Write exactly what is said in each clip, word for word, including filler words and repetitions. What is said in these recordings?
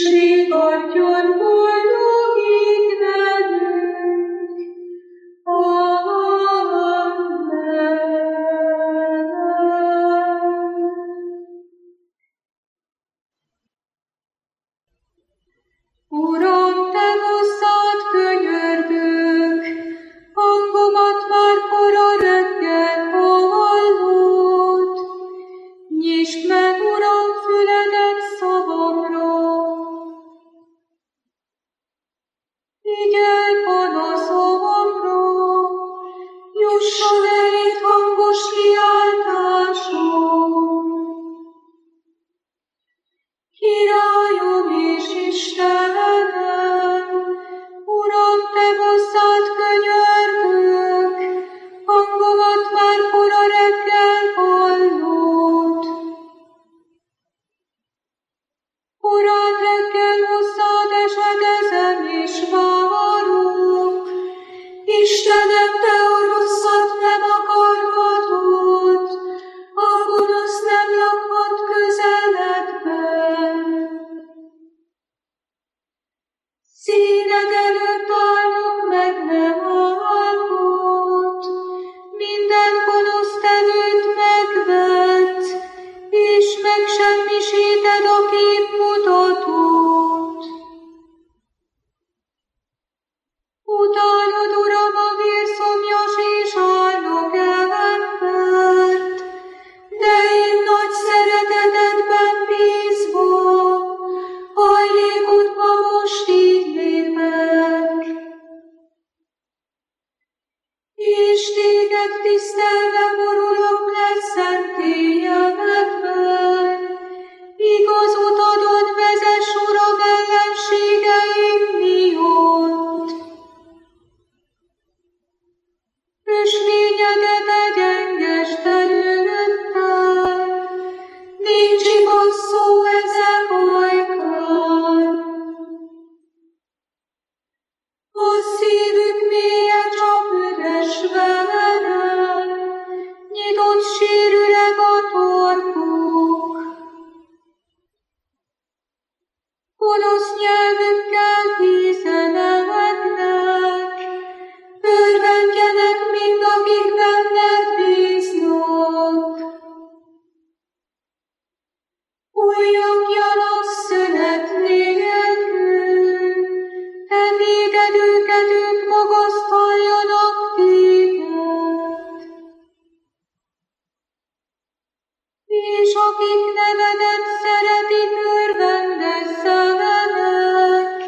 riadjon boldogig velünk. Amen. Uram, te hozzád könyörgünk, hangomat már kora reggel hallott. Nyisd meg, Uram, füledet szavamra. Figyelj panaszomra, jusson eléd hangos kiáltásom. Királyom és Istenem, Uram, te hozzád könyörgünk, hangomat már kora reggel hallott. Korán reggel hozzád esedezem és várok, Istenem, te a rosszat nem akarhatod, a gonosz nem lakhat közeledben. Színed előtt állok, meg nem alkot, minden gonosz tevőt megvet, és megsemmisíted a képmutatót. Utálod, Uram, a vérszomjas és álnok embert, de én nagy szeretetedben bízva, hajlékodba most így lépek. És téged tisztelve borulok le szentélyedben, igazot adod, vezess, Uram, ellenségeim miatt. Ösvényedet egy enges területtel, nincs igaz szó ezek ajkán. A szívük mélye csak üres velem, nyitott sérüreg a torkuk. Gonosz nyelvükkel vízelemednek, örvendjenek mind, akik benned bíznak. Újjongjanak szünet nélkül, te véded őket, ők magasztaljanak téged. És akik nevedet szeretik, örvendezzenek,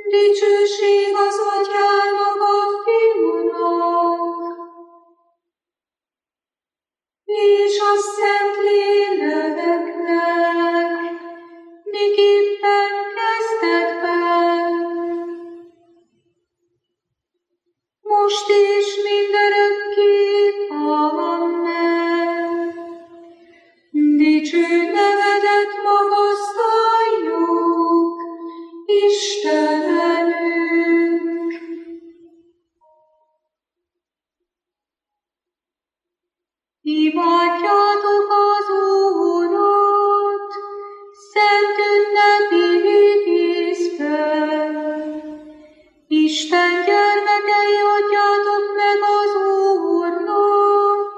Dicsőség az Atyának, a Fiúnak, és a Szentléleknek, miképpen kezdetben, most és mindörökké. Amen. Dicső nevedet magasztaljuk, Istenünk. Imádjátok az Úrat, szent ünnepi díszben. Isten gyermekei, adjátok meg az Úrnak.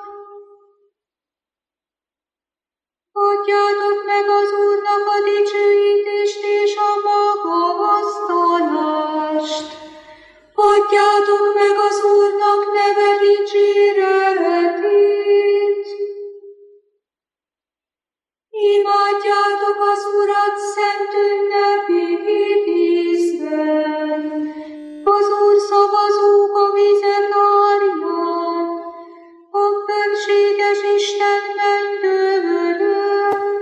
Adjátok meg az Úrnak a dicsőítést és a magasztalást. Adjátok meg az Úrnak neve dicséretét. Imádjátok az Urat szent ünnepi díszben. Az Úr szavazók a vizek árján, a fenséges Istenben dőlök.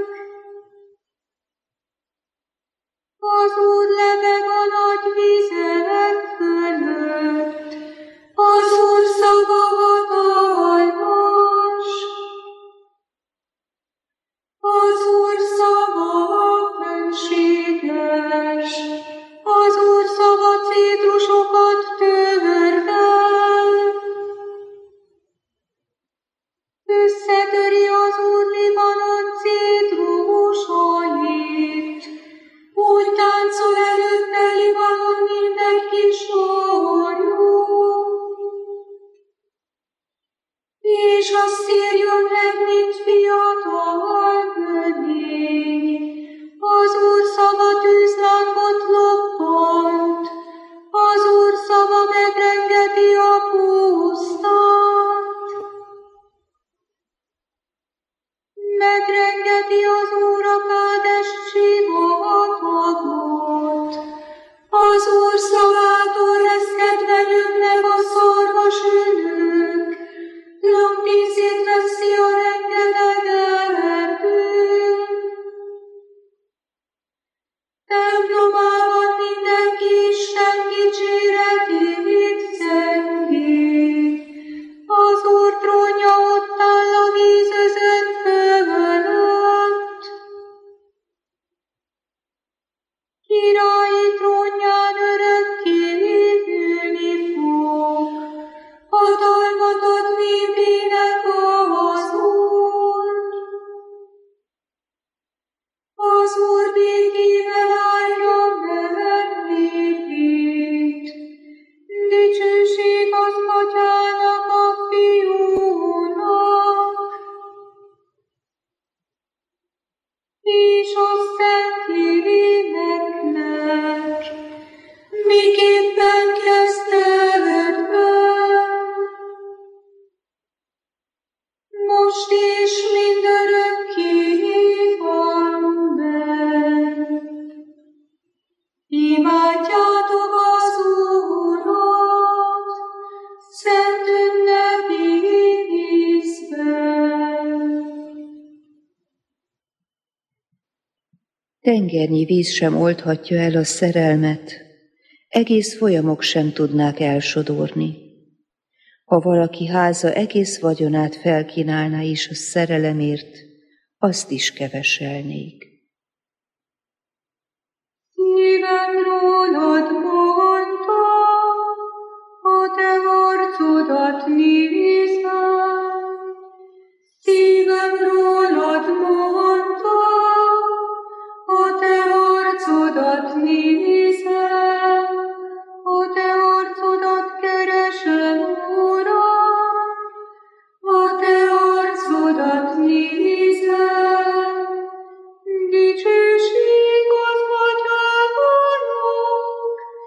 Az Úr lebeg a nagy vizek fölött, az Úr szava hatalmas. Az Úr szava fenséges, az Úr szava cédrusokat törvel. Összetöri az Úr Libanon cédrusait, úgy táncol előtte Libanon mindegy kis orjú. És a szírjon meg, mint fiatal növény. Az Úr szava tűzlámpot lobbant, az Úr szava megrengeti a pusztát. Megrengeti az Úr a Kádes sivatagot, az Úr szavától reszketve nyögnek a szarvasülők, lombízét veszi a rengeteg erdő. Templomában mindenki Isten dicséretét zengi. Az Úr trónja ott áll a vízözön fölött. Királyi trónján örökké ülni fog, hatalmat ad népének az Úr. Az Úr békével állja meg népét. Dicsőség az Atyának, a Fiúnak, és a Szentléleknek, miképpen kezdetben, most és mindörökké. Amen. Imádjátok az Úrat, szent ünnepi díszben. Tengernyi víz sem oldhatja el a szerelmet, egész folyamok sem tudnák elsodorni. Ha valaki háza egész vagyonát felkínálná is a szerelemért, azt is keveselnék. Szívem rólad mondta, a te arcodat nézem. Szívem rólad mondta, a te arcodat nézem. A te arcodat keresem, Uram, a te arcodat nézem. Dicsőség az Atyának,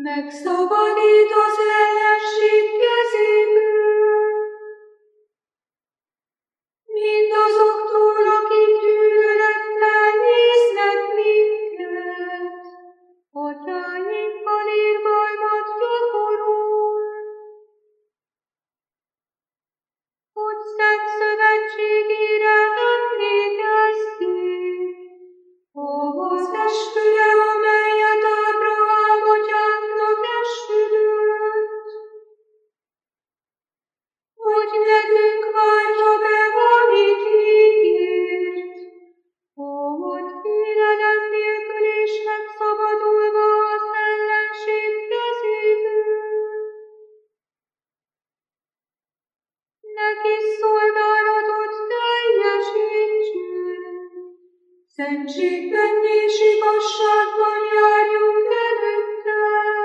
megszabadít az ellenség kezéből. Mindazoktól, akik gyűlölettel néznek minket, atyáinkkal irgalmat gyakorol. Hogy szent szövetségére emlékezzék, az esküre, amelyet Ábrahám atyánknak esküdött, hogy nekünk váltsa be, amit ígért, ahogy félelem nélkül és megszabadulva az ellenség kezéből. Neki szolgálatot teljesítsünk, szentségben és igazságban járjunk előtte.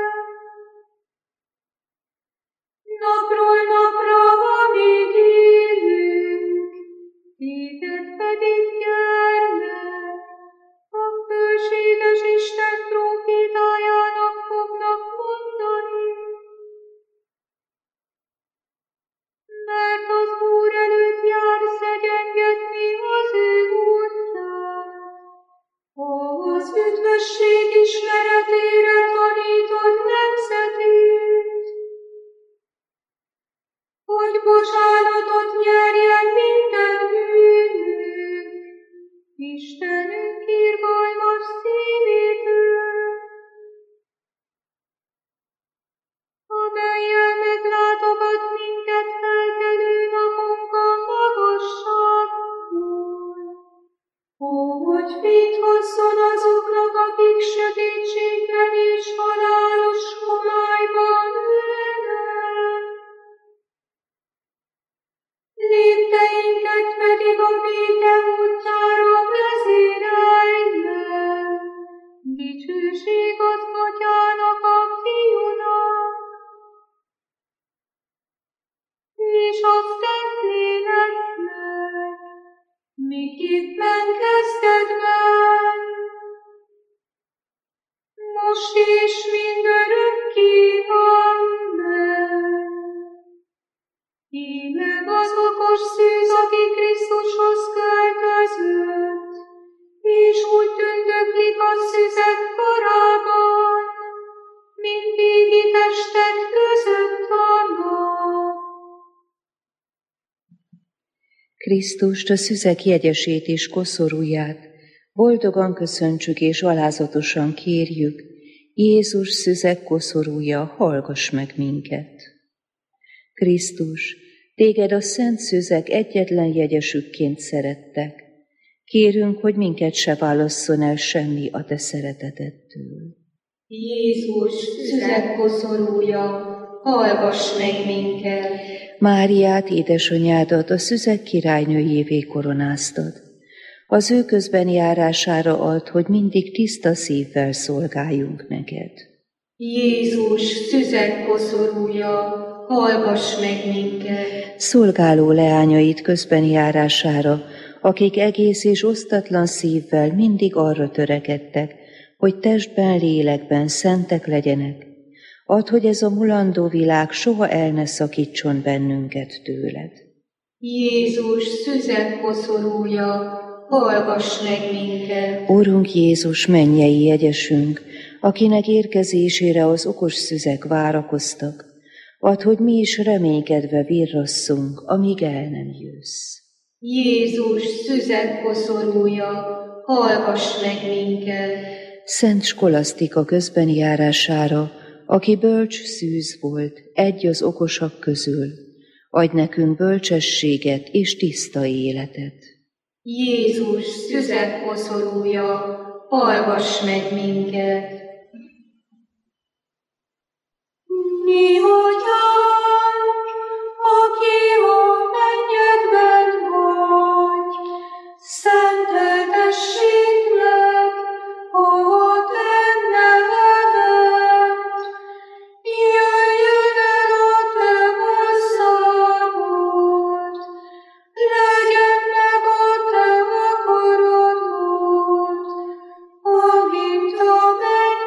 Napról napra, amíg élünk, téged pedig gyermek, a fölséges Isten prófétájának fognak mondani. Mert az Úr előtt jár szegyengetni az ő útját, az üdvösség ismeretére tanítod nemzetét, hogy bocsánatot nyerjen minden bűnünk, Istenünk irgalmas szívétől, amellyel meglátogat minket felkelő napunkon magasságból, hogy fényt hozzon azoknak, akik sötétségben és halálos homályban ülnek. Lépteinket pedig a béke útjára vezérelje. Dicsőség az Atyának, a Fiúnak, és a Szentléleknek, miképpen kezdetben, most és mindörökké. Amen. Íme az okos szűz, aki Krisztushoz költözött, és úgy tündöklik a szüzek korában, mint égi testek között a nap. Krisztust, a szüzek jegyesét és koszorúját boldogan köszöntsük és alázatosan kérjük, Jézus szüzek koszorúja, hallgass meg minket. Krisztus, téged a szent szüzek egyetlen jegyesükként szerettek. Kérünk, hogy minket se válasszon el semmi a te szeretetettől. Jézus szüzek koszorúja, hallgass meg minket. Máriát, édesanyádat a szüzek királynőjévé koronáztad. Az ő közben járására ad, hogy mindig tiszta szívvel szolgáljunk neked. Jézus szüzek koszorúja, hallgass meg minket. Szolgáló leányait közben járására, akik egész és osztatlan szívvel mindig arra törekedtek, hogy testben, lélekben szentek legyenek, add, hogy ez a mulandó világ soha el ne szakítson bennünket tőled. Jézus szüzek koszorúja, hallgass meg minket. Urunk Jézus, mennyei jegyesünk, akinek érkezésére az okos szüzek várakoztak, add, hogy mi is reménykedve virrasszunk, amíg el nem jössz. Jézus szüzek koszorúja, hallgass meg minket. Szent Skolasztika közben járására, aki bölcs szűz volt, egy az okosak közül, adj nekünk bölcsességet és tiszta életet. Jézus szüzek koszorúja, hallgass meg minket. Mi atyánk, aki a mennyekben vagy, szenteltessék meg a te neved. Jöjjön el a te országod, legyen meg a te akaratod, amint a mennyben,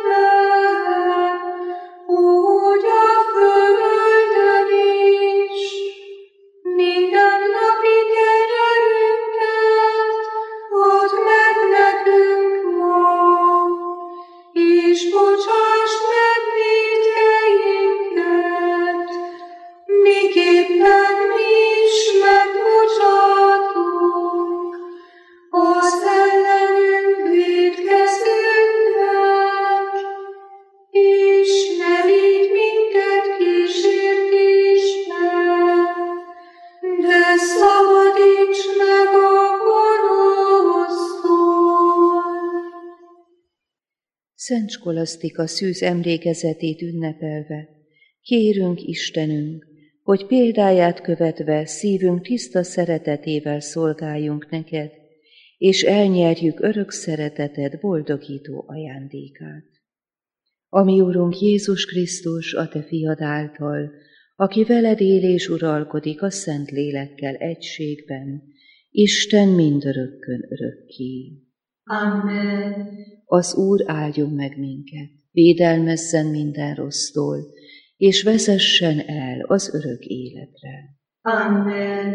Szent Skolasztika szűz emlékezetét ünnepelve, kérünk Istenünk, hogy példáját követve szívünk tiszta szeretetével szolgáljunk neked, és elnyerjük örök szereteted boldogító ajándékát. Ami Urunk Jézus Krisztus, a te fiad által, aki veled él és uralkodik a Szent Lélekkel egységben, Isten mindörökkön örökké. Amen. Az Úr áldjon meg minket, védelmezzen minden rossztól, és vezessen el az örök életre. Amen.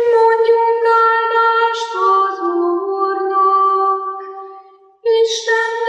Mondjunk áldást az Úrnak, Isten